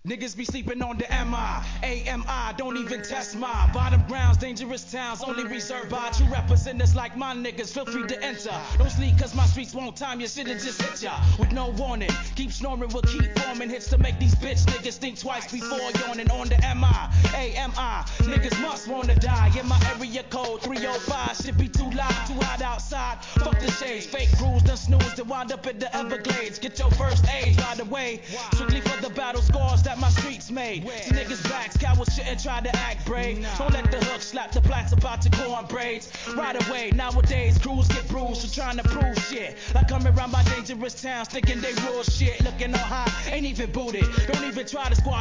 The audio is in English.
Niggas be sleeping on the MI, AMI, don't even test my bottom grounds, dangerous towns, only reserved by true representatives like my niggas. Feel free to enter. Don't sleep cause my streets won't time your shit and just hit ya with no warning. Keep snoring, we'll keep forming hits to make these bitch niggas think twice before yawning. On the MI, AMI, niggas must wanna die. In my area code 305, shit be too loud, too hot outside. Fuck the shades, fake crews done snoozed and wind up in the Everglades. Get your first aid by the way, strictly for the battle scars that my streets made. See niggas backs, cowards shouldn't try to act brave. Don't let the hook slap the plaques about to corn braids. Right away, nowadays crews get bruised for trying to prove shit. Like coming around my dangerous towns thinking they rule shit. Looking on high, ain't even booted. Don't even try to squash